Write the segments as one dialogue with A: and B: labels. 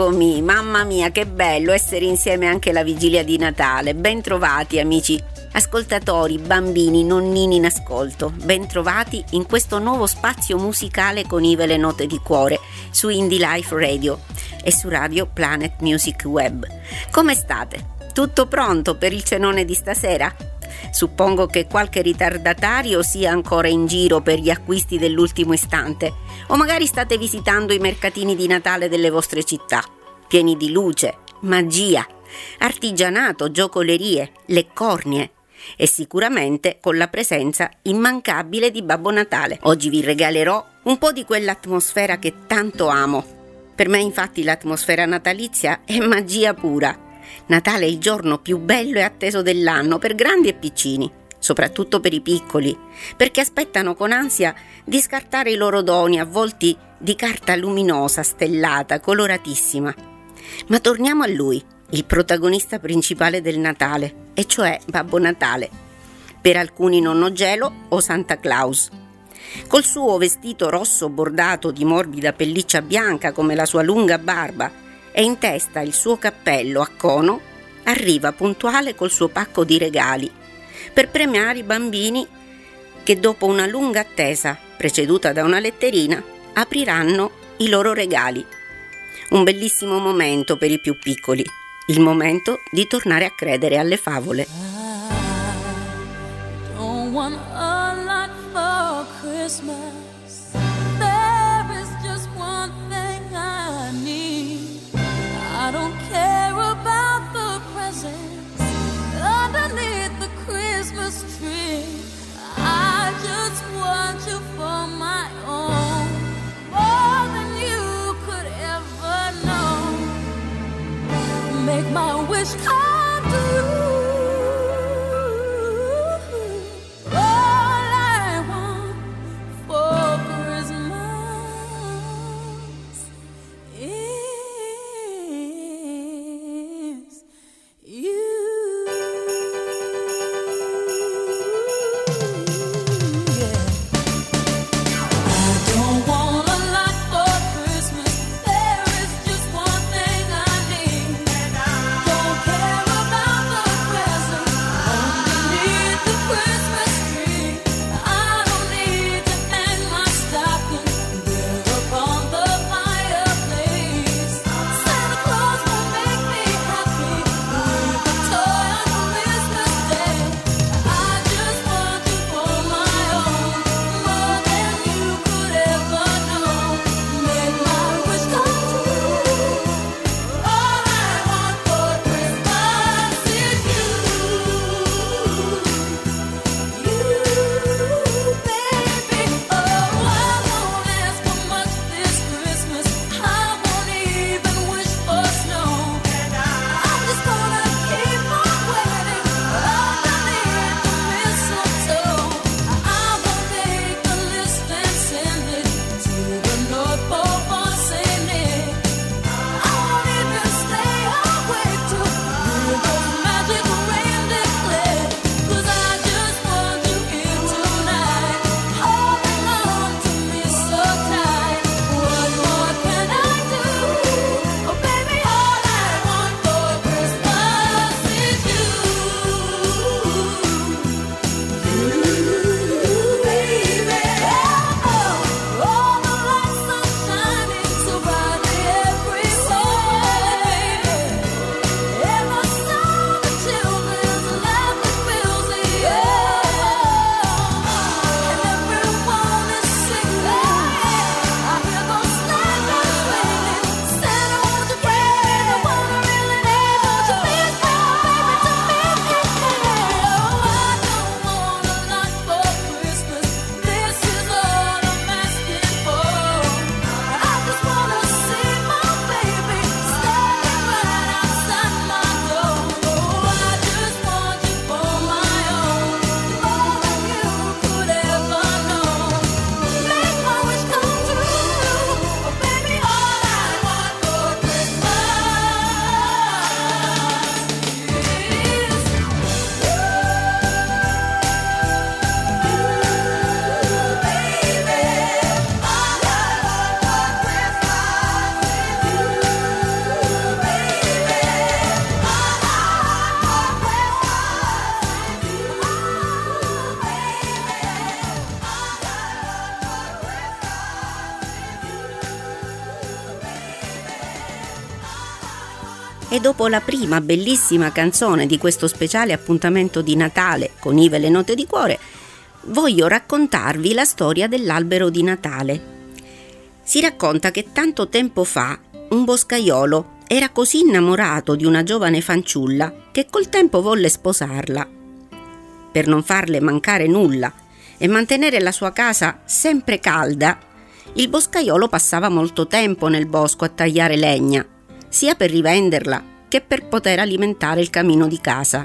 A: Eccomi, mamma mia che bello essere insieme anche la vigilia di Natale. Ben trovati amici ascoltatori, bambini, nonnini in ascolto. Ben trovati in questo nuovo spazio musicale con Ive le note di cuore su Indie Life Radio e su Radio Planet Music Web. Come state? Tutto pronto per il cenone di stasera? Suppongo che qualche ritardatario sia ancora in giro per gli acquisti dell'ultimo istante, o magari state visitando i mercatini di Natale delle vostre città, pieni di luce, magia, artigianato, giocolerie, le cornie e sicuramente con la presenza immancabile di Babbo Natale. Oggi vi regalerò un po' di quell'atmosfera che tanto amo. Per me infatti l'atmosfera natalizia è magia pura. Natale è il giorno più bello e atteso dell'anno per grandi e piccini, soprattutto per i piccoli, perché aspettano con ansia di scartare i loro doni avvolti di carta luminosa, stellata, coloratissima. Ma torniamo a lui, il protagonista principale del Natale, e cioè Babbo Natale, per alcuni nonno Gelo o Santa Claus. Col suo vestito rosso bordato di morbida pelliccia bianca come la sua lunga barba e in testa il suo cappello a cono, arriva puntuale col suo pacco di regali per premiare i bambini che dopo una lunga attesa, preceduta da una letterina, apriranno i loro regali. Un bellissimo momento per i più piccoli, il momento di tornare a credere alle favole.
B: I don't want a lot for Christmas. There is just one thing I need. I don't care about the presents underneath the Christmas tree. I just want you for my own, more than you could ever know. Make my wish come true. All I want for Christmas is you. Yeah. I don't want a lot for Christmas. There is just one thing I need. Don't care
A: E dopo la prima bellissima canzone di questo speciale appuntamento di Natale con Ive le note di cuore, voglio raccontarvi la storia dell'albero di Natale. Si racconta che tanto tempo fa un boscaiolo era così innamorato di una giovane fanciulla che col tempo volle sposarla. Per non farle mancare nulla e mantenere la sua casa sempre calda, il boscaiolo passava molto tempo nel bosco a tagliare legna, sia per rivenderla che per poter alimentare il camino di casa.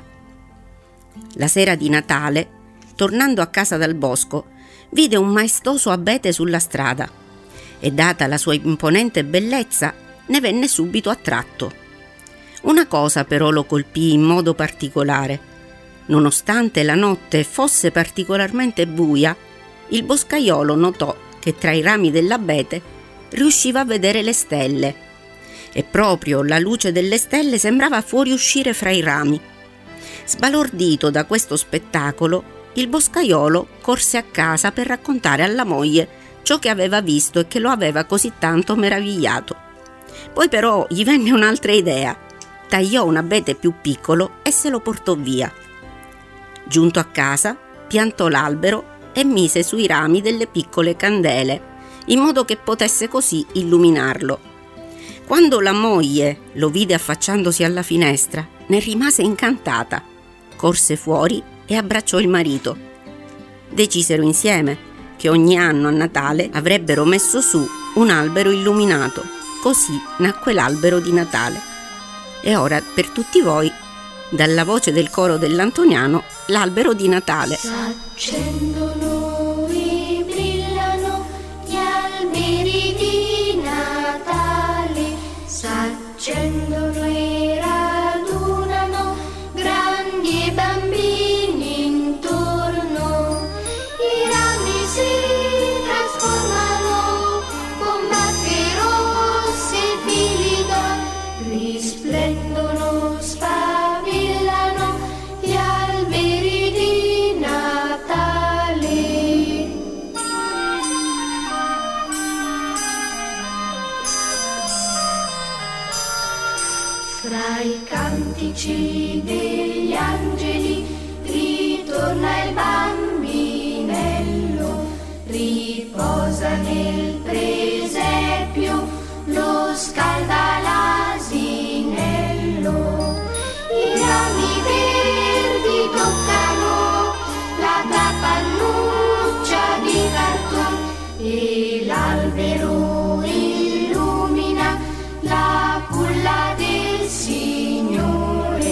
A: La sera di Natale, tornando a casa dal bosco, vide un maestoso abete sulla strada e, data la sua imponente bellezza, ne venne subito attratto. Una cosa però lo colpì in modo particolare. Nonostante la notte fosse particolarmente buia, il boscaiolo notò che tra i rami dell'abete riusciva a vedere le stelle, e proprio la luce delle stelle sembrava fuoriuscire fra i rami. Sbalordito da questo spettacolo, il boscaiolo corse a casa per raccontare alla moglie ciò che aveva visto e che lo aveva così tanto meravigliato. Poi però gli venne un'altra idea. Tagliò un abete più piccolo e se lo portò via. Giunto a casa, piantò l'albero e mise sui rami delle piccole candele, in modo che potesse così illuminarlo. Quando la moglie lo vide affacciandosi alla finestra, ne rimase incantata. Corse fuori e abbracciò il marito. Decisero insieme che ogni anno a Natale avrebbero messo su un albero illuminato. Così nacque l'albero di Natale. E ora per tutti voi, dalla voce del coro dell'Antoniano, l'albero di Natale.
C: S'accendono e brillano gli alberi di Natale, s'accendono e radunano grandi e bambini intorno, i rami si trasformano con bacche rosse e fili d'oro, risplendono, sfavillano gli alberi di Natale. Fra i cantici degli angeli ritorna il bambinello, riposa nel presepio, lo scalda l'asinello. I rami verdi toccano la cappannuccia di cartone e l'albero illumina la culla del Signore.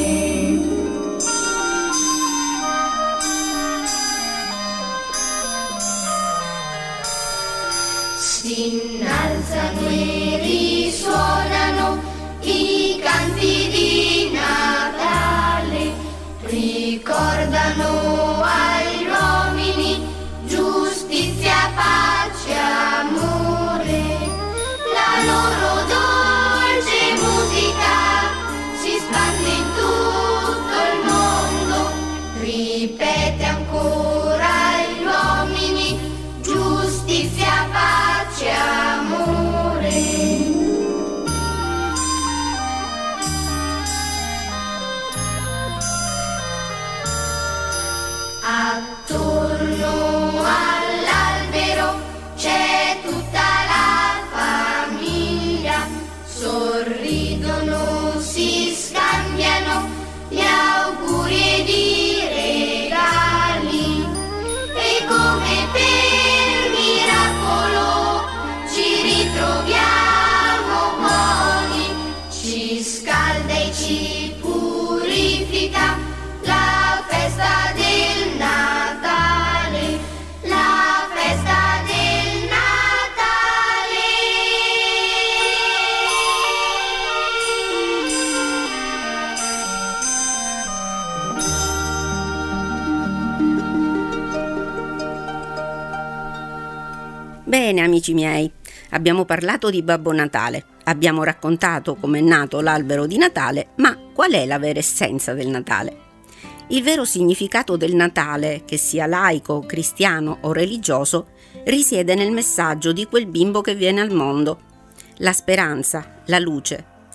C: Si innalzano e risuonano i canti di Natale, ricordano agli uomini giustizia, pace, amore. La loro dolce musica si spande in tutto il mondo, ripete ancora agli uomini giustizia, pace, amore. Attorno all'albero c'è tutta la famiglia, sorridono, si scambiano gli auguri ed i regali, e come per miracolo ci ritroviamo buoni, ci scalda e ci purifica la festa del Natale, la festa del Natale.
A: Bene, amici miei, abbiamo parlato di Babbo Natale, abbiamo raccontato com'è nato l'albero di Natale, ma qual è la vera essenza del Natale? Il vero significato del Natale, che sia laico, cristiano o religioso, risiede nel messaggio di quel bimbo che viene al mondo. La speranza, la luce,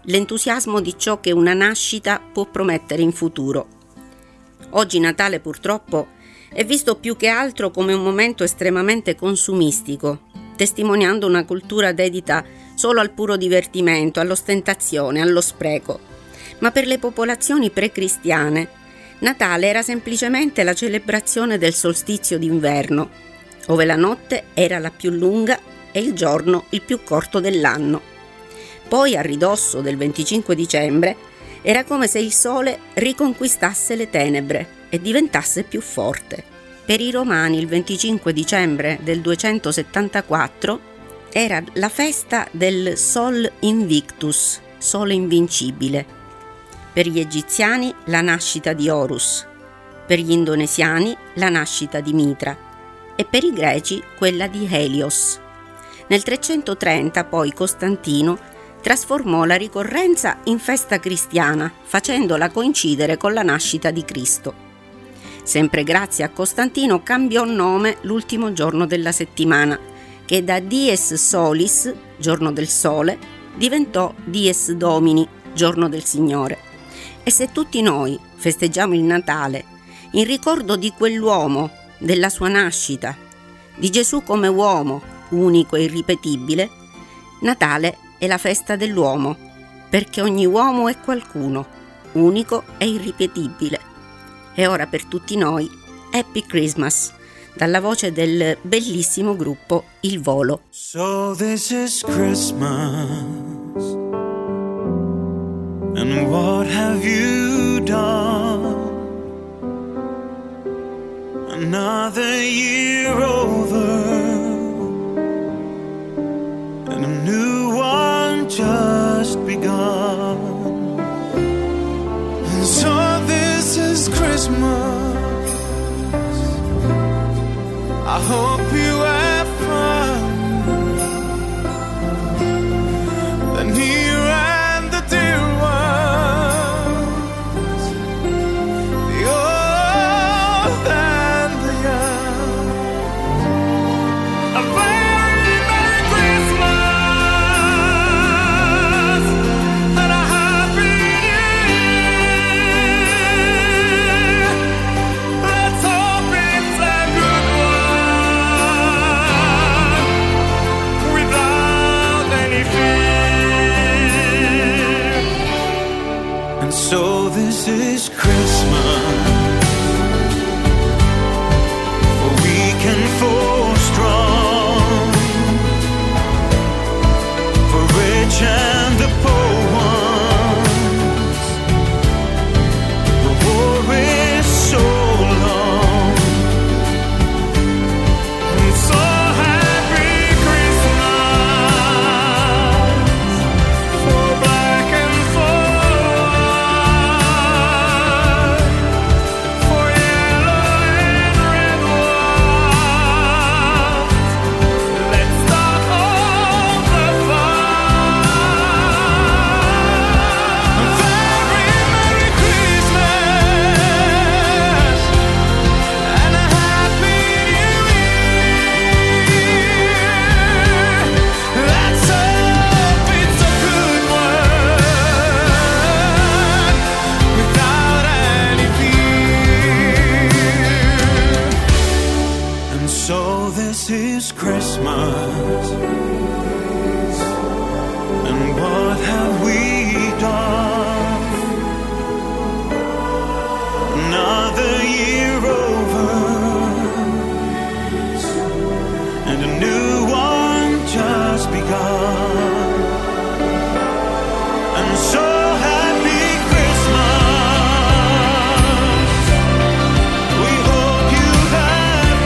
A: l'entusiasmo di ciò che una nascita può promettere in futuro. Oggi Natale purtroppo è visto più che altro come un momento estremamente consumistico, testimoniando una cultura dedita solo al puro divertimento, all'ostentazione, allo spreco. Ma per le popolazioni pre-cristiane, Natale era semplicemente la celebrazione del solstizio d'inverno, ove la notte era la più lunga e il giorno il più corto dell'anno. Poi, a ridosso del 25 dicembre, era come se il sole riconquistasse le tenebre e diventasse più forte. Per i romani il 25 dicembre del 274 era la festa del Sol Invictus, sole invincibile. Per gli egiziani la nascita di Horus, per gli indonesiani la nascita di Mitra e per i greci quella di Helios. Nel 330 poi Costantino trasformò la ricorrenza in festa cristiana, facendola coincidere con la nascita di Cristo. Sempre grazie a Costantino cambiò nome l'ultimo giorno della settimana, che da Dies Solis, giorno del sole, diventò Dies Domini, giorno del Signore. E se tutti noi festeggiamo il Natale in ricordo di quell'uomo, della sua nascita, di Gesù come uomo, unico e irripetibile, Natale è la festa dell'uomo, perché ogni uomo è qualcuno, unico e irripetibile. E ora per tutti noi, Happy Christmas, dalla voce del bellissimo gruppo Il Volo.
D: So this is Christmas, and what have you done? Another year over, and a new one just begun. And so this is Christmas, I hope you have fun. The near and the dear ones, the old and the young. A very Merry Christmas and a Happy New Year. Let's hope it's a good one without any fear. And so this is Christmas, for weak and for strong, for rich and the poor ones. The war is so long, and so Happy Christmas for black and for white, for yellow and red ones. Let's start all the fun. A very Merry Christmas and a Happy New Year. Let's hope it's a good one without any fear. And so this is Christmas, and what have we done? Another year over, and a new one just begun. And so Happy Christmas, we hope you have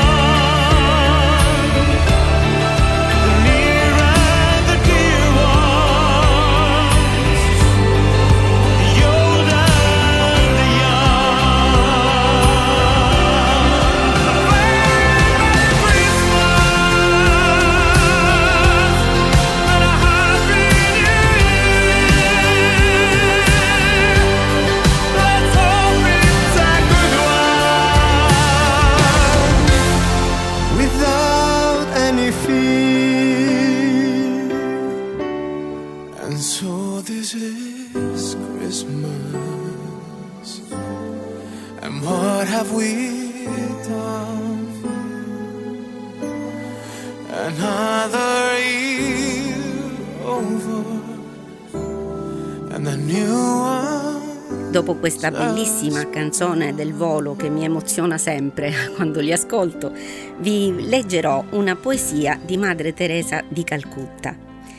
D: fun. The near and the dear ones, Another year over and the new one.
A: Dopo questa bellissima canzone del volo che mi emoziona sempre quando li ascolto, vi leggerò una poesia di Madre Teresa di Calcutta.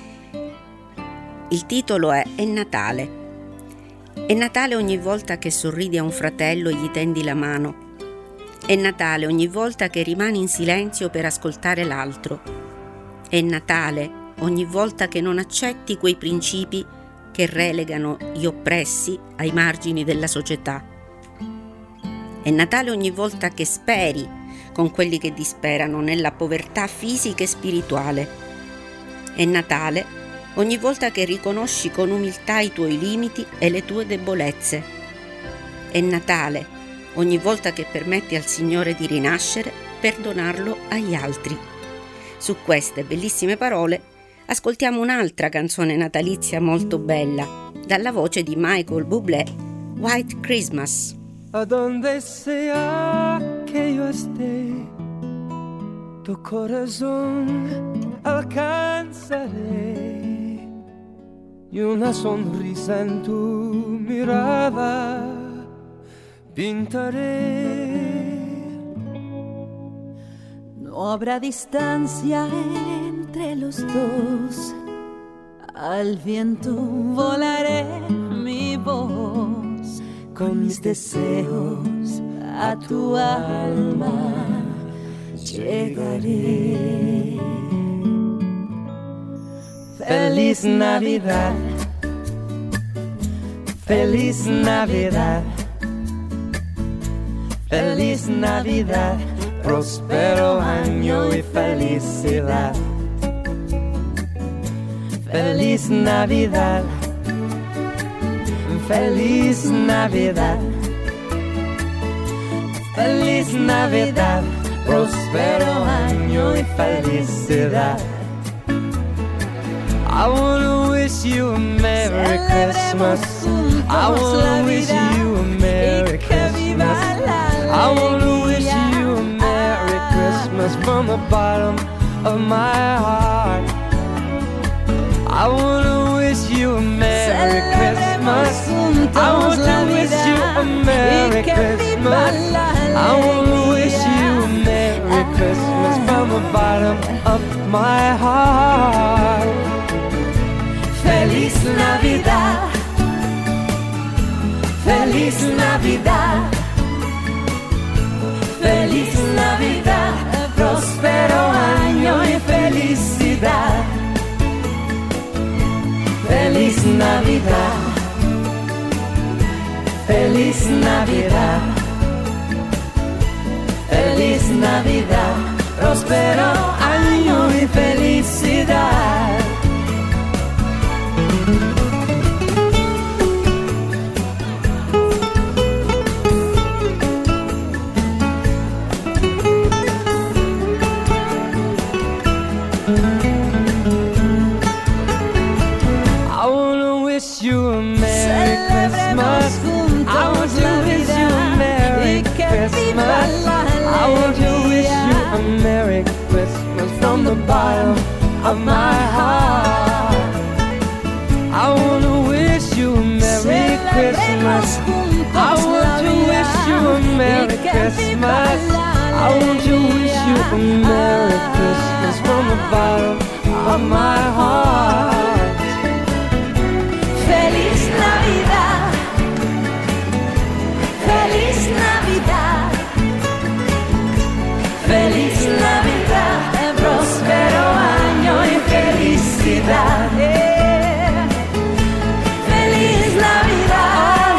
A: Il titolo è Natale. È Natale ogni volta che sorridi a un fratello e gli tendi la mano. È Natale ogni volta che rimani in silenzio per ascoltare l'altro. È Natale ogni volta che non accetti quei principi che relegano gli oppressi ai margini della società. È Natale ogni volta che speri con quelli che disperano nella povertà fisica e spirituale. È Natale ogni volta che riconosci con umiltà i tuoi limiti e le tue debolezze. È Natale ogni volta che permetti al Signore di rinascere per donarlo agli altri. Su queste bellissime parole ascoltiamo un'altra canzone natalizia molto bella, dalla voce di Michael Bublé, White Christmas.
E: A donde sea que yo esté, tu corazón alcanzaré y una sonrisa en tu mirada pintaré.
B: No habrá distancia entre los dos, al viento volaré mi voz, con mis deseos a tu alma llegaré.
E: Feliz Navidad, feliz Navidad, feliz Navidad, próspero año y felicidad. Feliz Navidad, feliz Navidad, feliz Navidad, próspero año y felicidad. I wanna wish you a Merry Christmas. I wanna wish you a Merry Christmas. I wanna wish you a Merry Christmas from the bottom of my heart. I wanna wish you a Merry Christmas. I want to wish you a Merry Christmas. I wanna wish you a Merry Christmas from the bottom of my heart.
B: Feliz Navidad, feliz Navidad, feliz Navidad, próspero año y felicidad. Feliz Navidad, feliz Navidad, feliz Navidad, próspero año y felicidad.
E: From the bottom of my heart, I wanna wish you a Merry Christmas. I want to wish you a Merry Christmas. I want to wish you a Merry Christmas from the bottom of my heart.
B: Feliz Navidad, feliz Navidad, feliz Navidad, próspero año y felicidad. Feliz Navidad,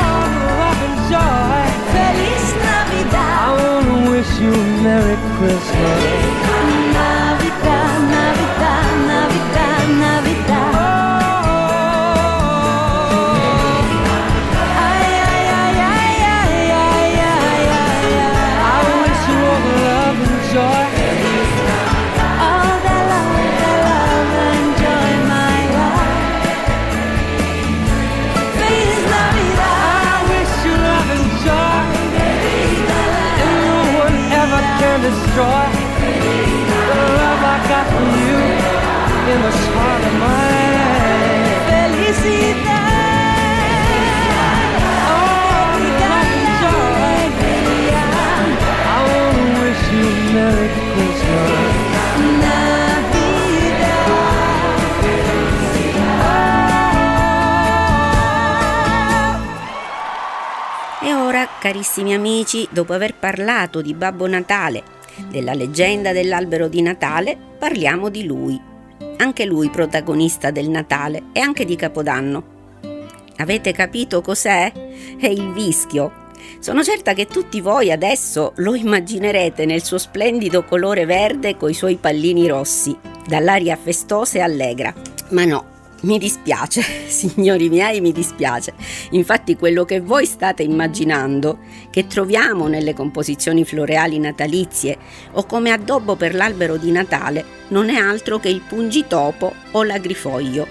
B: feliz Navidad.
E: I wanna wish you a Merry Christmas.
B: Navidad, Navidad, Navidad, Navidad. Ay, ay, ay, ay, ay, ay, ay, ay.
E: I wish you all the love and joy.
B: All the love and joy, my life. Feliz Navidad.
E: I wish you love and joy, and no one ever can destroy the love I got die for you in this heart of mine. Felicidad, oh, love and joy. I wanna wish you a Merry Christmas.
A: E ora, carissimi amici, dopo aver parlato di Babbo Natale, della leggenda dell'albero di Natale, parliamo di lui. Anche lui protagonista del Natale e anche di Capodanno. Avete capito cos'è? È il vischio. Sono certa che tutti voi adesso lo immaginerete nel suo splendido colore verde coi suoi pallini rossi, dall'aria festosa e allegra. Ma no. Mi dispiace, signori miei, mi dispiace. Infatti quello che voi state immaginando, che troviamo nelle composizioni floreali natalizie o come addobbo per l'albero di Natale, non è altro che il pungitopo o l'agrifoglio.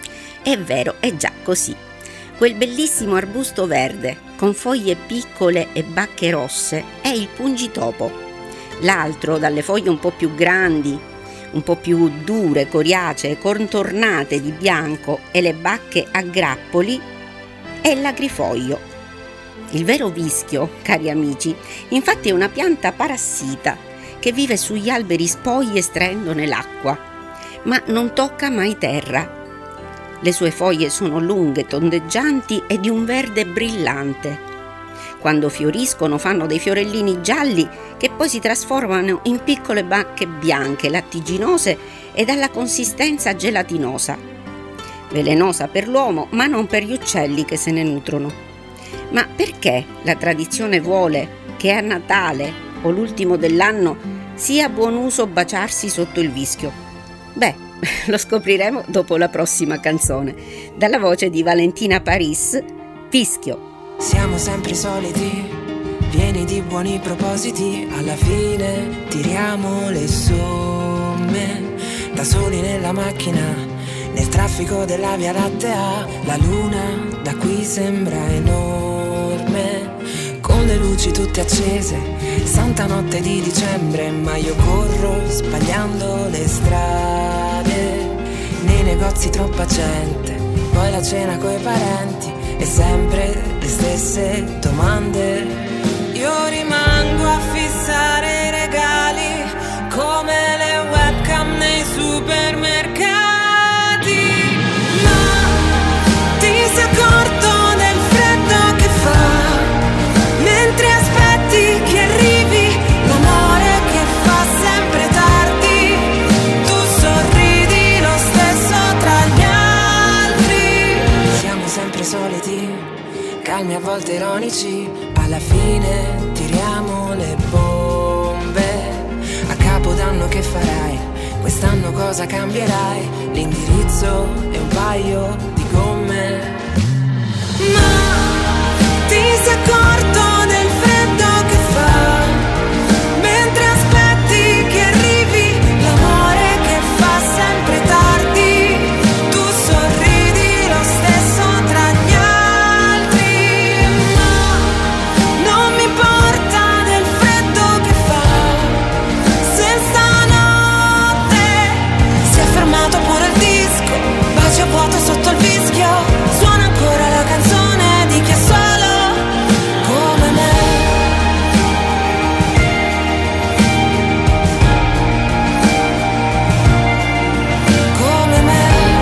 A: È vero, è già così. Quel bellissimo arbusto verde, con foglie piccole e bacche rosse, è il pungitopo. L'altro, dalle foglie un po' più grandi, un po' più dure, coriacee, contornate di bianco e le bacche a grappoli, è l'agrifoglio. Il vero vischio, cari amici, infatti è una pianta parassita che vive sugli alberi spogli estraendone l'acqua, ma non tocca mai terra. Le sue foglie sono lunghe, tondeggianti e di un verde brillante. Quando fioriscono fanno dei fiorellini gialli che poi si trasformano in piccole bacche bianche, lattiginose e dalla consistenza gelatinosa. Velenosa per l'uomo, ma non per gli uccelli che se ne nutrono. Ma perché la tradizione vuole che a Natale o l'ultimo dell'anno sia buon uso baciarsi sotto il vischio? Beh, lo scopriremo dopo la prossima canzone. Dalla voce di Valentina Paris, Vischio.
F: Siamo sempre soliti, pieni di buoni propositi, alla fine tiriamo le somme, da soli nella macchina, nel traffico della Via Lattea. La luna da qui sembra enorme, con le luci tutte accese, santa notte di dicembre, ma io corro sbagliando le strade, nei negozi troppa gente, poi la cena coi parenti e sempre le stesse domande. Io rimango a fissare i regali come le webcam nei supermercati. Ma ti sei accorto del freddo che fa mentre aspetti che arrivi l'amore che fa sempre tardi? Tu sorridi lo stesso tra gli altri. Siamo sempre soliti, calmi a volte ironici, alla fine tiriamo le bombe. A Capodanno che farai? Quest'anno cosa cambierai? L'indirizzo e un paio di gomme. Ma ti sei accorto del freddo che fa mentre aspetti che arrivi l'amore che fa sempre tardi? Tu sorridi lo stesso tra gli altri. Ma non mi importa del freddo che fa, se stanotte si è fermato pure il disco, bacio vuoto sotto il vischio, suona ancora la canzone di chi è solo come me. Come me.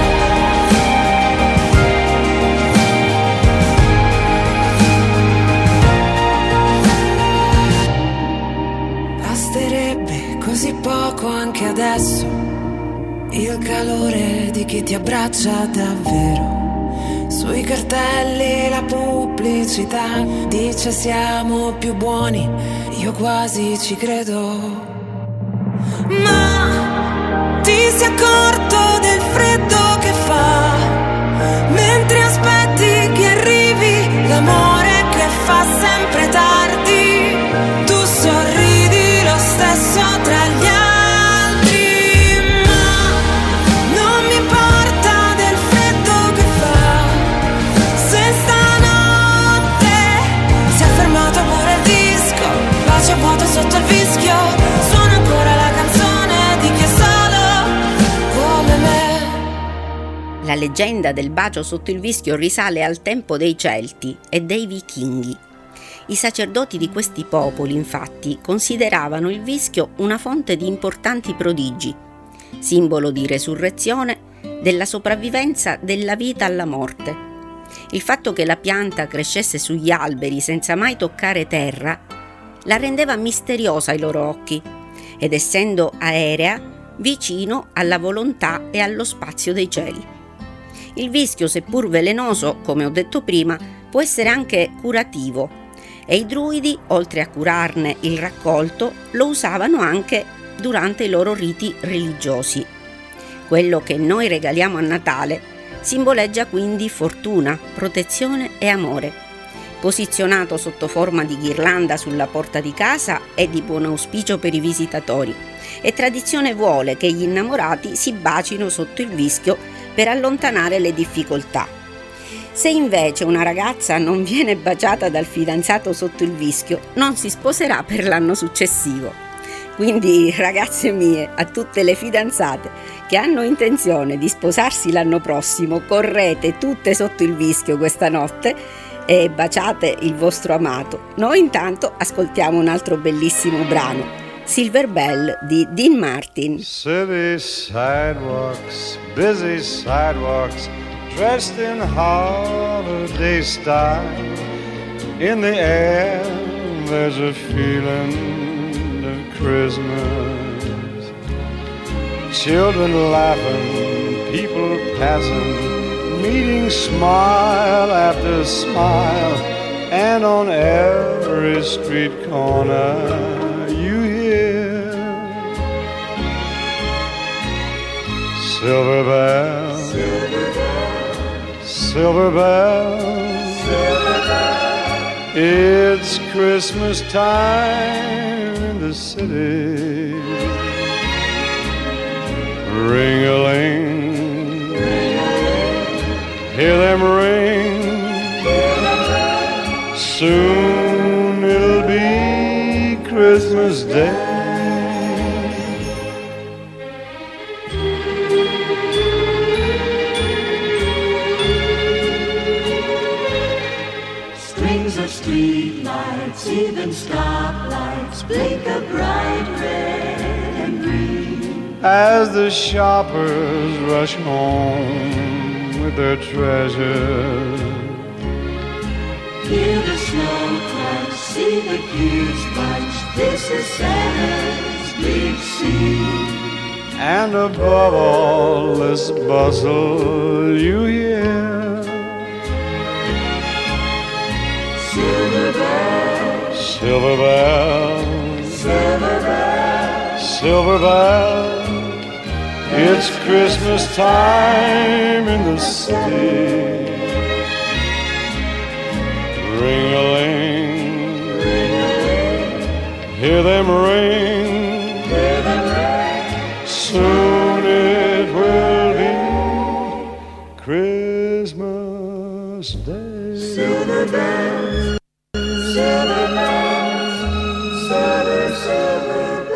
F: Basterebbe così poco anche adesso, il calore di chi ti abbraccia davvero. Sui cartelli la pubblicità dice siamo più buoni, io quasi ci credo. Ma ti sei accorto del freddo che fa mentre aspetti che arrivi l'amore che fa sempre tardi? Tu sorridi lo stesso tra gli altri. Ma non mi importa del freddo che fa, se stanotte si è fermato pure il disco, bacio vuoto sotto il vischio, suona ancora la canzone di chi è solo
A: La leggenda del bacio sotto il vischio risale al tempo dei Celti e dei Vichinghi. I sacerdoti di questi popoli, infatti, consideravano il vischio una fonte di importanti prodigi, simbolo di resurrezione, della sopravvivenza della vita alla morte. Il fatto che la pianta crescesse sugli alberi senza mai toccare terra la rendeva misteriosa ai loro occhi ed, essendo aerea, vicino alla volontà e allo spazio dei cieli. Il vischio, seppur velenoso, come ho detto prima, può essere anche curativo e i druidi, oltre a curarne il raccolto, lo usavano anche durante i loro riti religiosi. Quello che noi regaliamo a Natale simboleggia quindi fortuna, protezione e amore. Posizionato sotto forma di ghirlanda sulla porta di casa è di buon auspicio per i visitatori e tradizione vuole che gli innamorati si bacino sotto il vischio per allontanare le difficoltà. Se invece una ragazza non viene baciata dal fidanzato sotto il vischio, non si sposerà per l'anno successivo. Quindi, ragazze mie, a tutte le fidanzate che hanno intenzione di sposarsi l'anno prossimo, correte tutte sotto il vischio questa notte e baciate il vostro amato. Noi intanto ascoltiamo un altro bellissimo brano, Silver Bell di Dean Martin.
D: City sidewalks, busy sidewalks, dressed in holiday style. In the air there's a feeling of Christmas. Children laughing, people passing, meeting smile after smile, and on every street corner you hear silver bells, silver bells, silver bells, silver bells. It's Christmas time in the city. Ring-a-ling, ring-a-ling, hear them ring, hear them ring. Soon it'll be Christmas Day.
G: Strings of street lights, even stoplights, blink a bright red and green
D: as the shoppers rush home with their treasures.
G: Hear the snow crunch, see the kids bunch. This is Santa's big scene.
D: And above all this bustle you hear
G: Silver bells,
D: silver bells,
G: silver bells,
D: silver bells. It's Christmas time in the city. Ring-a-ling, ring-a-ling, hear them ring,
G: hear them ring.
D: soon it will be Christmas Day.
G: Silver bells, silver bells, silver, silver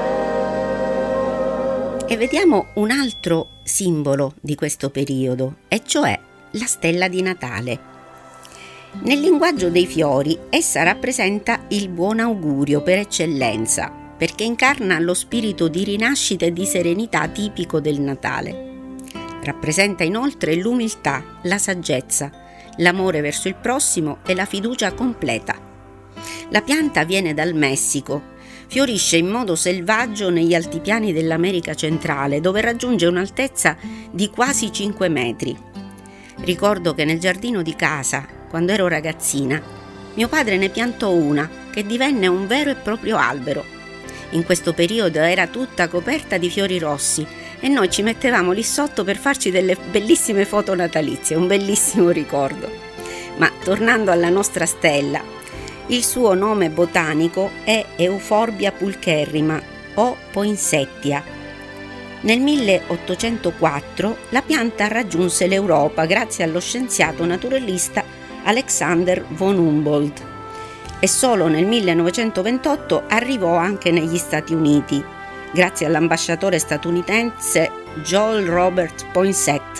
G: bells.
A: E vediamo un altro simbolo di questo periodo, e cioè la stella di Natale. Nel linguaggio dei fiori, essa rappresenta il buon augurio per eccellenza, perché incarna lo spirito di rinascita e di serenità tipico del Natale. Rappresenta inoltre l'umiltà, la saggezza, l'amore verso il prossimo e la fiducia completa. La pianta viene dal Messico, fiorisce in modo selvaggio negli altipiani dell'America centrale, dove raggiunge un'altezza di quasi 5 metri. Ricordo che nel giardino di casa, quando ero ragazzina, mio padre ne piantò una che divenne un vero e proprio albero. In questo periodo era tutta coperta di fiori rossi e noi ci mettevamo lì sotto per farci delle bellissime foto natalizie, un bellissimo ricordo. Ma tornando alla nostra stella, il suo nome botanico è Euphorbia pulcherrima o poinsettia. Nel 1804 la pianta raggiunse l'Europa grazie allo scienziato naturalista Alexander von Humboldt e solo nel 1928 arrivò anche negli Stati Uniti, grazie all'ambasciatore statunitense Joel Robert Poinsett,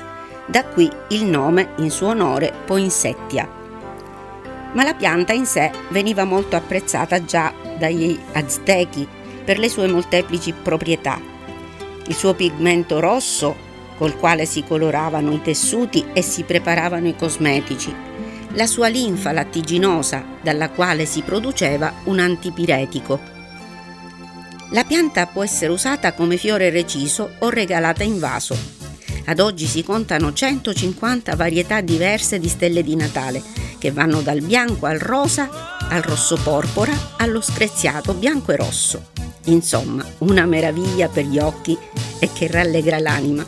A: Da qui il nome in suo onore poinsettia. Ma la pianta in sé veniva molto apprezzata già dagli Aztechi per le sue molteplici proprietà. Il suo pigmento rosso, col quale si coloravano i tessuti e si preparavano i cosmetici, la sua linfa lattiginosa, dalla quale si produceva un antipiretico. La pianta può essere usata come fiore reciso o regalata in vaso. Ad oggi si contano 150 varietà diverse di stelle di Natale, che vanno dal bianco al rosa, al rosso porpora, allo screziato bianco e rosso. Insomma, una meraviglia per gli occhi e che rallegra l'anima.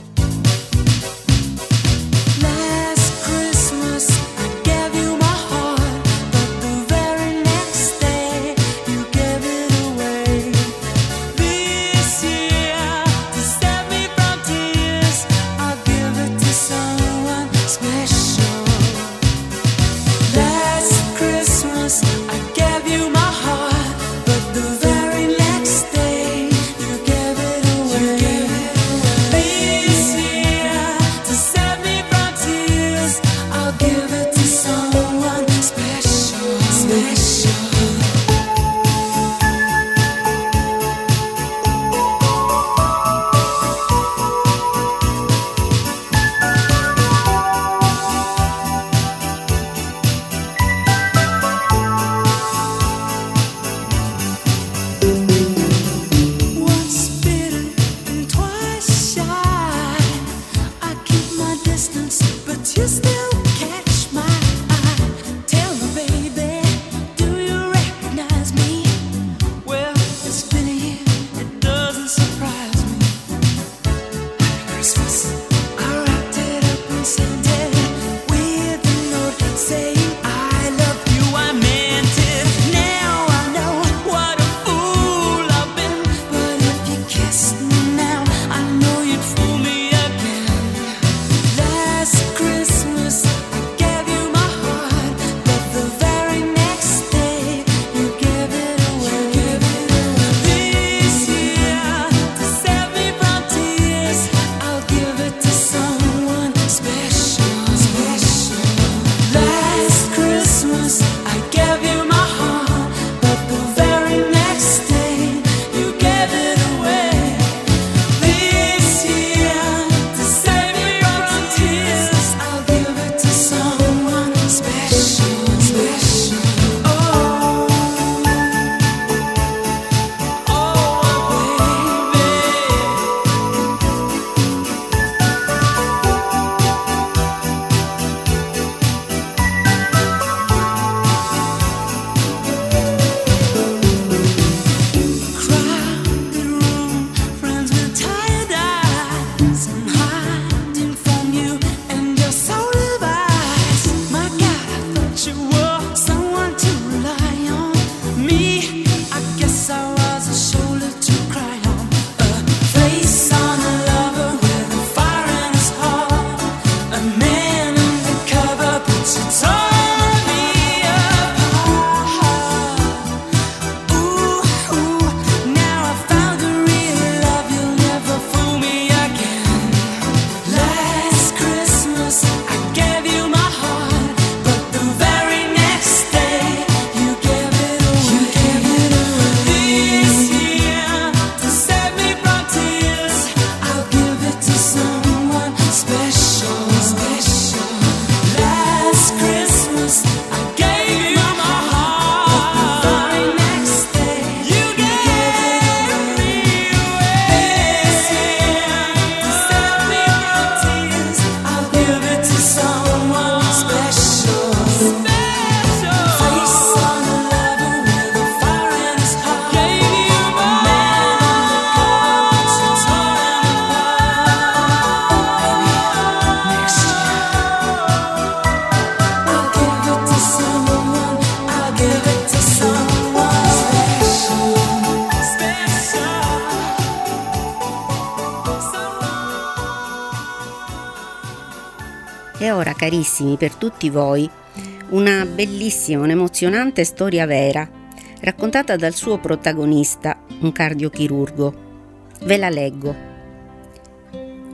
A: E ora, carissimi, per tutti voi, una bellissima, un'emozionante storia vera, raccontata dal suo protagonista, un cardiochirurgo. Ve la leggo.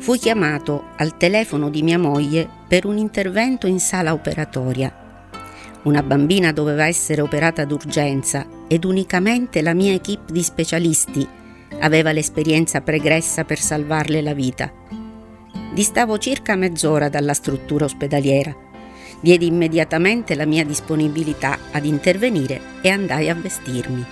A: Fui chiamato al telefono di mia moglie per un intervento in sala operatoria. Una bambina doveva essere operata d'urgenza ed unicamente la mia equipe di specialisti aveva l'esperienza pregressa per salvarle la vita. Distavo circa mezz'ora dalla struttura ospedaliera. Diedi immediatamente la mia disponibilità ad intervenire e andai a vestirmi.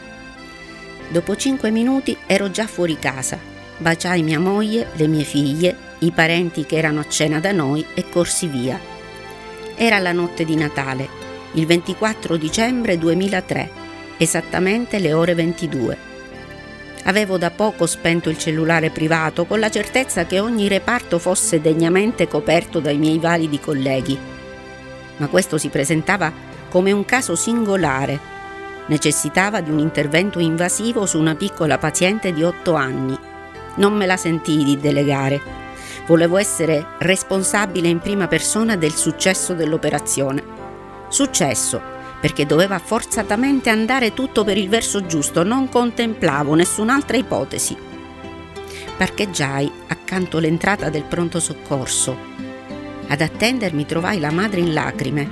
A: Dopo 5 minuti ero già fuori casa. Baciai mia moglie, le mie figlie, i parenti che erano a cena da noi e corsi via. Era la notte di Natale, il 24 dicembre 2003, esattamente le ore 22. Avevo da poco spento il cellulare privato con la certezza che ogni reparto fosse degnamente coperto dai miei validi colleghi. Ma questo si presentava come un caso singolare. Necessitava di un intervento invasivo su una piccola paziente di 8 anni. Non me la sentii di delegare. Volevo essere responsabile in prima persona del successo dell'operazione. Successo, perché doveva forzatamente andare tutto per il verso giusto, non contemplavo nessun'altra ipotesi. Parcheggiai accanto all'entrata del pronto soccorso. Ad attendermi trovai la madre in lacrime.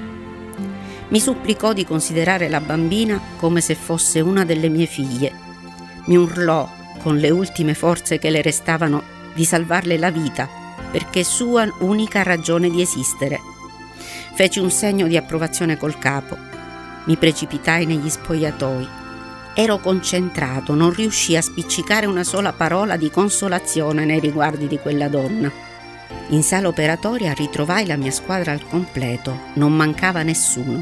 A: Mi supplicò di considerare la bambina come se fosse una delle mie figlie. Mi urlò, con le ultime forze che le restavano, di salvarle la vita, perché sua unica ragione di esistere. Feci un segno di approvazione col capo. Mi precipitai negli spogliatoi. Ero concentrato, non riuscii a spiccicare una sola parola di consolazione nei riguardi di quella donna. In sala operatoria ritrovai la mia squadra al completo, non mancava nessuno.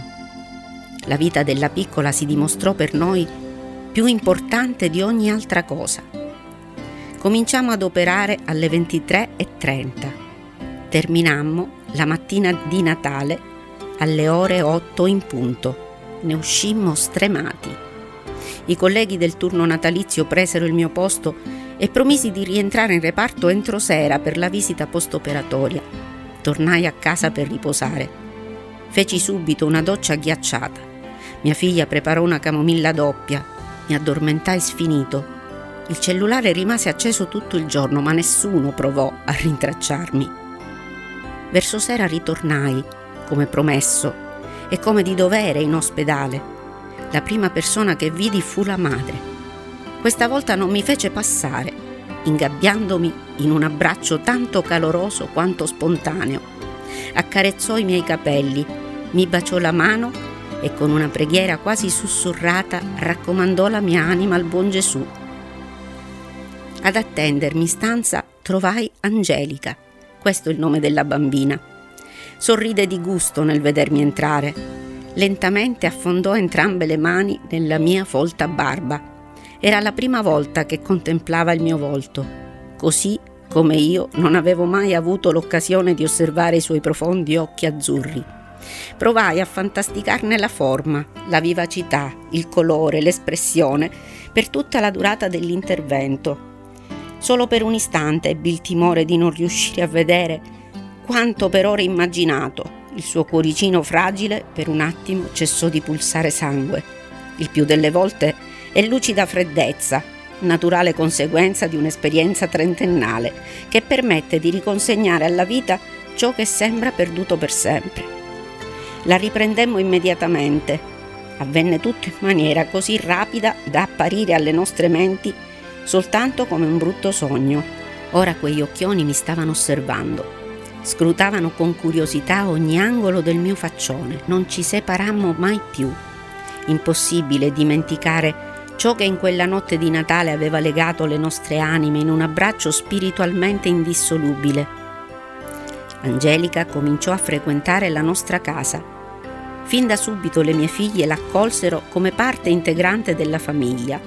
A: La vita della piccola si dimostrò per noi più importante di ogni altra cosa. Cominciamo ad operare alle 23:30. Terminammo la mattina di Natale alle ore 8 in punto. Ne uscimmo stremati. I colleghi del turno natalizio presero il mio posto e promisi di rientrare in reparto entro sera per la visita post-operatoria. Tornai a casa per riposare. Feci subito una doccia ghiacciata. Mia figlia preparò una camomilla doppia. Mi addormentai sfinito. Il cellulare rimase acceso tutto il giorno, ma nessuno provò a rintracciarmi. Verso sera ritornai, come promesso, e come di dovere in ospedale. La prima persona che vidi fu la madre. Questa volta non mi fece passare, ingabbiandomi in un abbraccio tanto caloroso quanto spontaneo. Accarezzò i miei capelli, mi baciò la mano e con una preghiera quasi sussurrata raccomandò la mia anima al buon Gesù. Ad attendermi in stanza trovai Angelica, questo è il nome della bambina. Sorride di gusto nel vedermi entrare. Lentamente affondò entrambe le mani nella mia folta barba. Era la prima volta che contemplava il mio volto, così come io non avevo mai avuto l'occasione di osservare i suoi profondi occhi azzurri. Provai a fantasticarne la forma, la vivacità, il colore, l'espressione, per tutta la durata dell'intervento. Solo per un istante ebbi il timore di non riuscire a vedere quanto per ora immaginato. Il suo cuoricino fragile per un attimo cessò di pulsare sangue. Il più delle volte è lucida freddezza, naturale conseguenza di un'esperienza trentennale che permette di riconsegnare alla vita ciò che sembra perduto per sempre. La riprendemmo immediatamente. Avvenne tutto in maniera così rapida da apparire alle nostre menti soltanto come un brutto sogno. Ora quegli occhioni mi stavano osservando. Scrutavano con curiosità ogni angolo del mio faccione. Non ci separammo mai più. Impossibile dimenticare ciò che in quella notte di Natale aveva legato le nostre anime in un abbraccio spiritualmente indissolubile. Angelica cominciò a frequentare la nostra casa. Fin da subito le mie figlie l'accolsero come parte integrante della famiglia.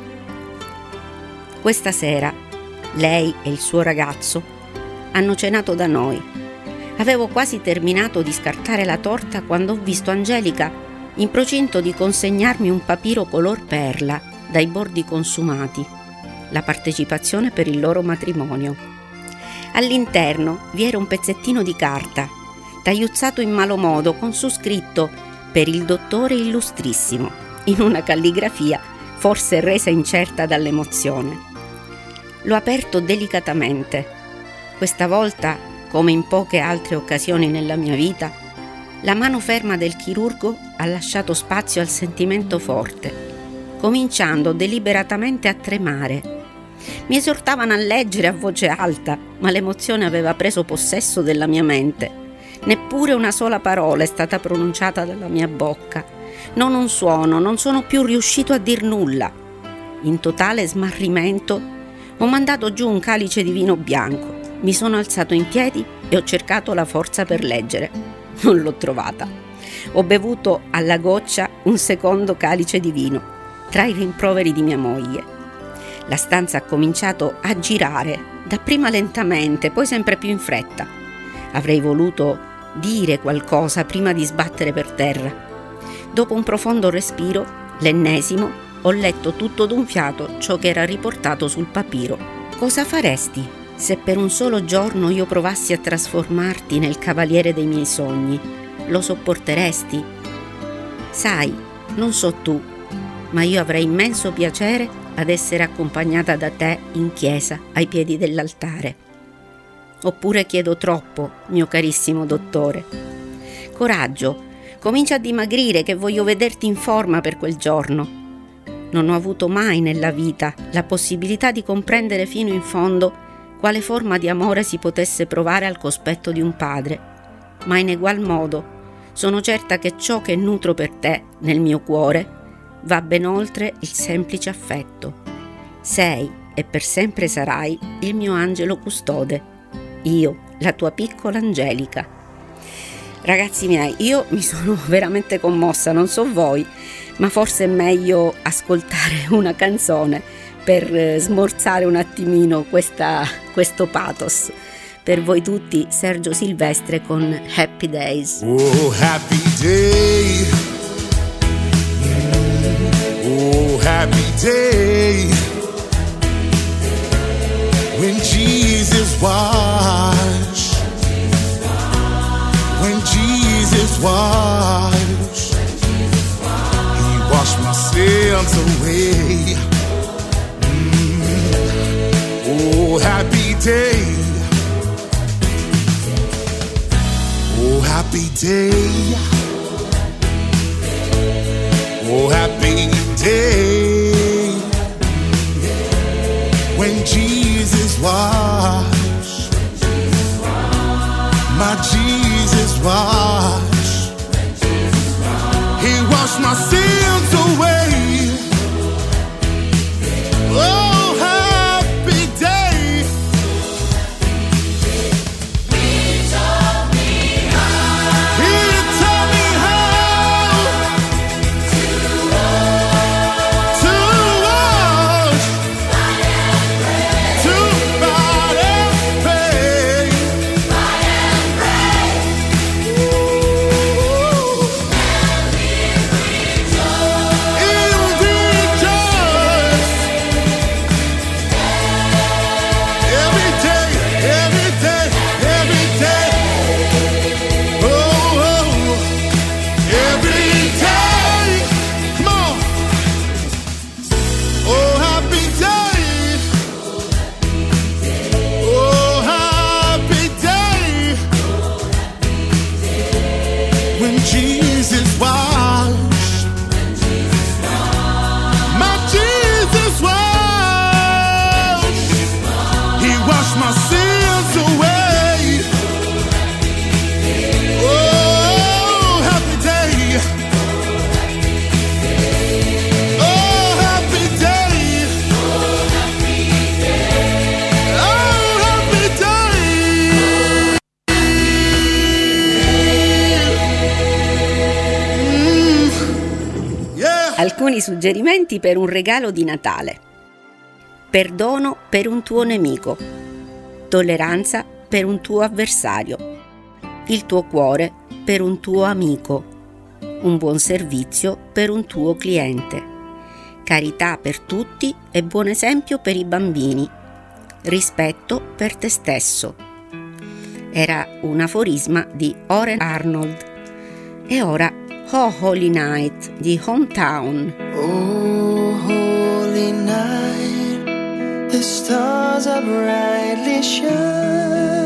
A: Questa sera lei e il suo ragazzo hanno cenato da noi. Avevo quasi terminato di scartare la torta quando ho visto Angelica in procinto di consegnarmi un papiro color perla dai bordi consumati, la partecipazione per il loro matrimonio. All'interno vi era un pezzettino di carta, tagliuzzato in malo modo con su scritto «Per il dottore illustrissimo», in una calligrafia forse resa incerta dall'emozione. L'ho aperto delicatamente. Questa volta, come in poche altre occasioni nella mia vita, la mano ferma del chirurgo ha lasciato spazio al sentimento forte, cominciando deliberatamente a tremare. Mi esortavano a leggere a voce alta, ma l'emozione aveva preso possesso della mia mente. Neppure una sola parola è stata pronunciata dalla mia bocca. Non un suono, non sono più riuscito a dir nulla. In totale smarrimento ho mandato giù un calice di vino bianco. Mi sono alzato in piedi e ho cercato la forza per leggere. Non l'ho trovata. Ho bevuto alla goccia un secondo calice di vino, tra i rimproveri di mia moglie. La stanza ha cominciato a girare, dapprima lentamente, poi sempre più in fretta. Avrei voluto dire qualcosa prima di sbattere per terra. Dopo un profondo respiro, l'ennesimo, ho letto tutto d'un fiato ciò che era riportato sul papiro. Cosa faresti se per un solo giorno io provassi a trasformarti nel cavaliere dei miei sogni? Lo sopporteresti? Sai, non so tu, ma io avrei immenso piacere ad essere accompagnata da te in chiesa ai piedi dell'altare. Oppure chiedo troppo, mio carissimo dottore? Coraggio, comincia a dimagrire che voglio vederti in forma per quel giorno. Non ho avuto mai nella vita la possibilità di comprendere fino in fondo quale forma di amore si potesse provare al cospetto di un padre, ma in egual modo sono certa che ciò che nutro per te nel mio cuore va ben oltre il semplice affetto. Sei e per sempre sarai il mio angelo custode, io, la tua piccola Angelica. Ragazzi miei, io mi sono veramente commossa, non so voi, ma forse è meglio ascoltare una canzone per smorzare un attimino questo pathos. Per voi tutti, Sergio Silvestre con Happy Days.
D: Oh, happy day. Oh, happy day. When Jesus washed. When Jesus washed. He washed my sins away. Oh, happy day. Oh, happy day. Oh, happy day. When Jesus washed. My Jesus washed. He washed my sins away. Oh, happy day. He taught me how. He taught me how to wash, to fight and pray, ooh, and rejoice every day, every day, every day. Oh, oh, every day. Come on. Oh, happy day. Oh, happy day. When Jesus washed. My Jesus washed. He washed my sins away. Oh, happy day. Oh, happy day. Oh, happy day. Yeah.
A: Alcuni suggerimenti per un regalo di Natale. Perdono per un tuo nemico. Tolleranza per un tuo avversario. Il tuo cuore per un tuo amico. Un buon servizio per un tuo cliente. Carità per tutti e buon esempio per i bambini. Rispetto per te stesso. Era un aforisma di Oren Arnold. E ora Oh Holy Night di Hometown.
E: Oh, holy night, the stars are brightly shining.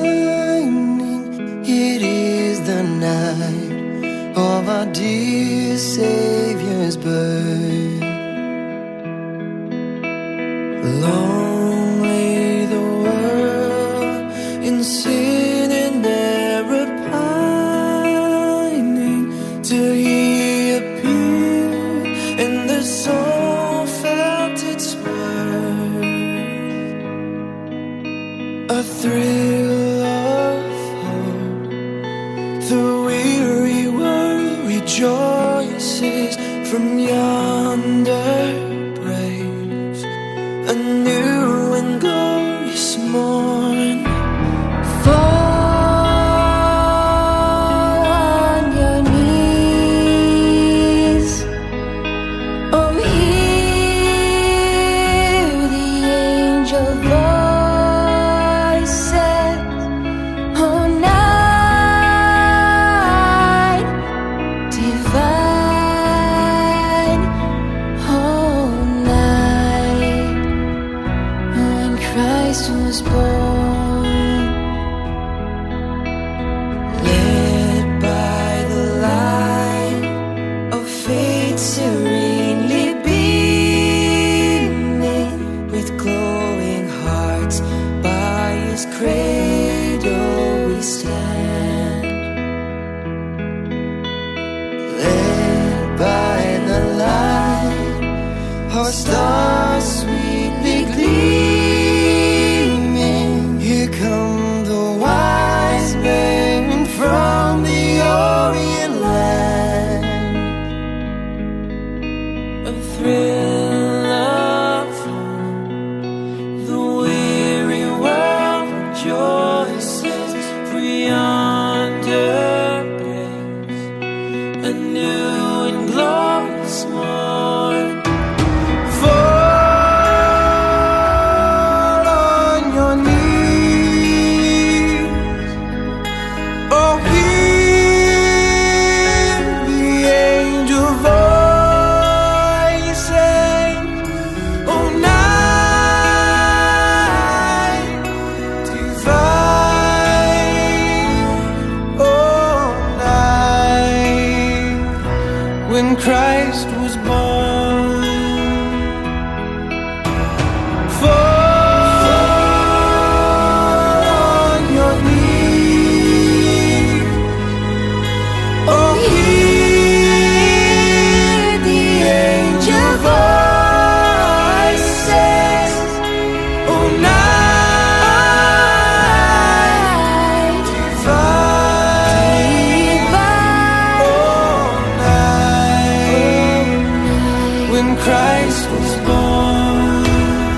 E: our dear Savior's birth. Long lay the world in sin and error pining, till He appeared and the soul felt its worth. A thrill of hope, the weary world rejoices from yonder breaks a new and glorious morn.
C: Fall on your knees, oh hear the angel voices, oh night divine, oh night when Christ was born.
E: Led by the light of faith serenely beaming, with glowing hearts by His cradle we stand. Led by the light, our stars sweetly gleaming, here come the wise men from the Orient land. A thrill of hope, the weary world rejoices, for yonder breaks a new and glorious morn. Fall on your knees, oh hear the angel voices, oh night divine, oh night when Christ was born. Fall on your knees, oh hear the angel voices, oh night divine, oh night when Christ was born.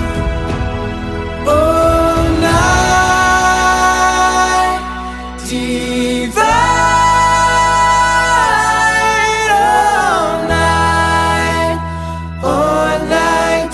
E: Oh night divine, oh night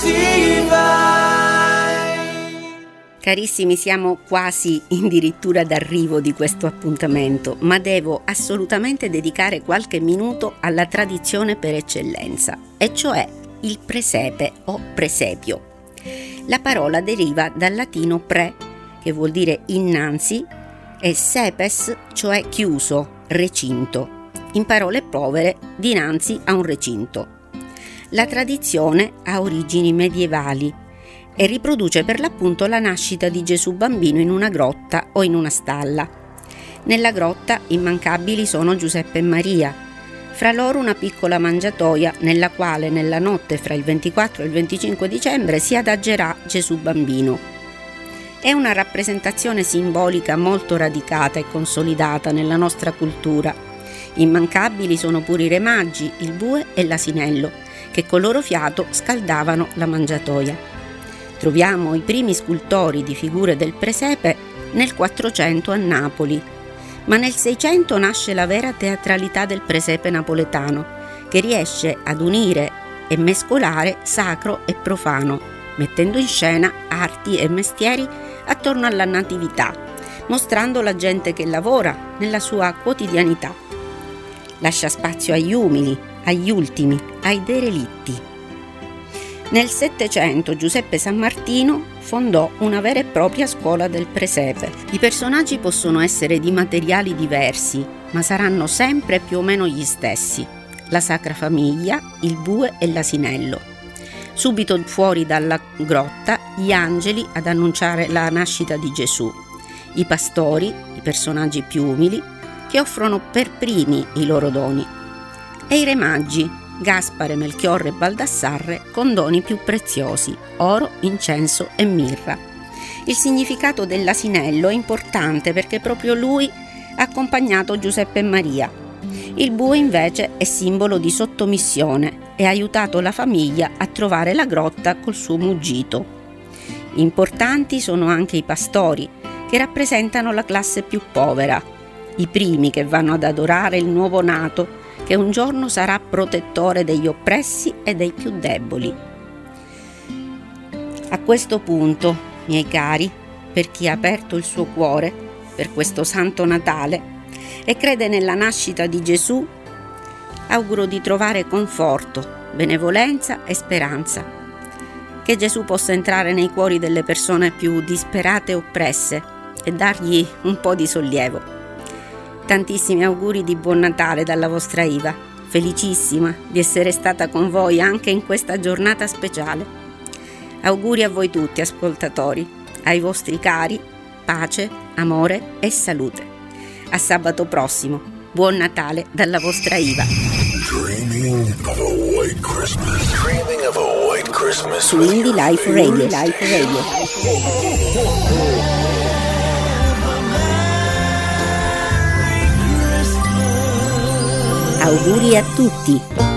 E: divine.
A: Carissimi, siamo quasi addirittura d'arrivo di questo appuntamento, ma devo assolutamente dedicare qualche minuto alla tradizione per eccellenza, e cioè il presepe o presepio. La parola deriva dal latino pre, che vuol dire innanzi, e sepes, cioè chiuso, recinto. In parole povere, dinanzi a un recinto. La tradizione ha origini medievali e riproduce per l'appunto la nascita di Gesù bambino in una grotta o in una stalla. Nella grotta immancabili sono Giuseppe e Maria, fra loro una piccola mangiatoia nella quale nella notte fra il 24 e il 25 dicembre si adagerà Gesù bambino. È una rappresentazione simbolica molto radicata e consolidata nella nostra cultura. Immancabili sono pure i re magi, il bue e l'asinello, che col loro fiato scaldavano la mangiatoia. Troviamo i primi scultori di figure del presepe nel 400 a Napoli, ma nel 600 nasce la vera teatralità del presepe napoletano, che riesce ad unire e mescolare sacro e profano, mettendo in scena arti e mestieri attorno alla natività, mostrando la gente che lavora nella sua quotidianità. Lascia spazio agli umili, agli ultimi, ai derelitti. Nel Settecento Giuseppe Sammartino fondò una vera e propria scuola del presepe. I personaggi possono essere di materiali diversi, ma saranno sempre più o meno gli stessi: la Sacra Famiglia, il bue e l'asinello. Subito fuori dalla grotta, gli angeli ad annunciare la nascita di Gesù, i pastori, i personaggi più umili, che offrono per primi i loro doni, e i re magi, Gaspare, Melchiorre e Baldassarre, con doni più preziosi, oro, incenso e mirra. Il significato dell'asinello è importante perché proprio lui ha accompagnato Giuseppe e Maria. Il bue invece è simbolo di sottomissione e ha aiutato la famiglia a trovare la grotta col suo muggito. Importanti sono anche i pastori, che rappresentano la classe più povera, i primi che vanno ad adorare il nuovo nato, che un giorno sarà protettore degli oppressi e dei più deboli. A questo punto, miei cari, per chi ha aperto il suo cuore per questo Santo Natale e crede nella nascita di Gesù, auguro di trovare conforto, benevolenza e speranza. Che Gesù possa entrare nei cuori delle persone più disperate e oppresse e dargli un po' di sollievo. Tantissimi auguri di buon Natale dalla vostra Iva, felicissima di essere stata con voi anche in questa giornata speciale. Auguri a voi tutti ascoltatori, ai vostri cari, pace, amore e salute. A sabato prossimo, buon Natale dalla vostra Iva.
H: Dreaming of a white Christmas. Dreaming of a white Christmas.
A: Su Indie Life Radio. Auguri a tutti!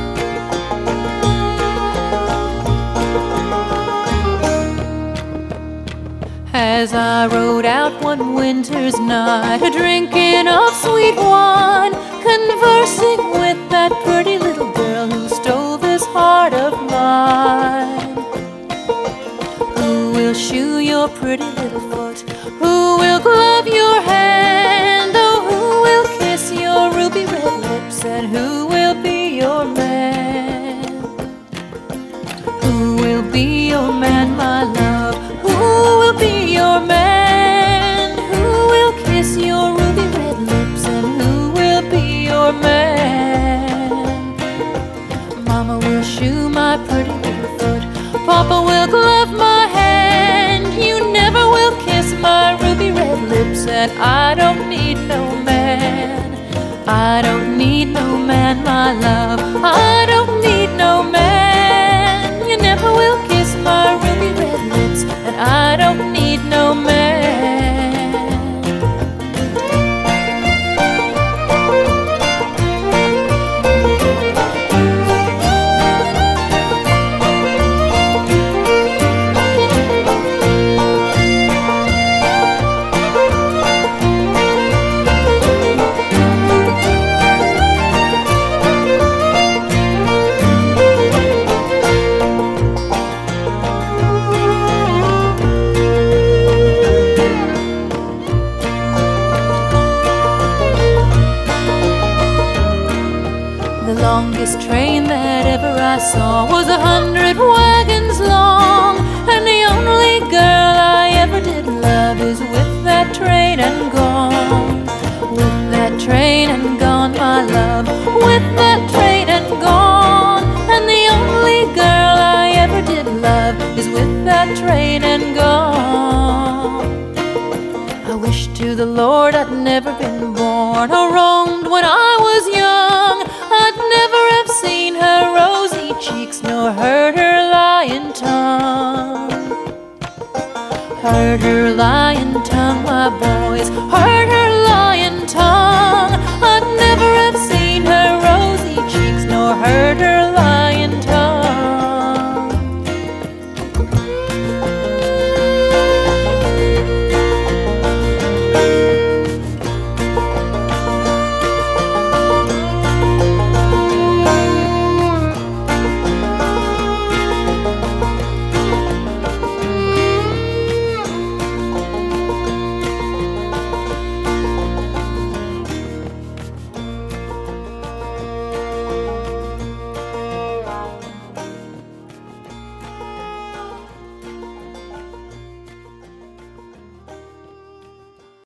B: As I rode out one winter's night, a-drinking of sweet wine, conversing with that pretty little girl who stole this heart of mine. Who will shoe your pretty little foot? Who will glove your hand? Oh, who will kiss your ruby red lips? And who will be your man? Who will be your man, my love? Who will be your man? Who will kiss your ruby red lips? And who will be your man? Mama will shoe my pretty little foot. Papa will glove my hand. You never will kiss my ruby red lips. And I don't need no man. I don't need no man, my love. I don't need no man. You never will kiss my ruby red lips. And I don't need no man. Train that ever I saw was 100 wagons long, and the only girl I ever did love is with that train and gone. With that train and gone, my love. With that train and gone, and the only girl I ever did love is with that train and gone. I wish to the Lord I'd never been born or roamed when I was young. I'd never have seen her rosy cheeks nor heard her lying tongue. Heard her lying tongue, my boys. Heard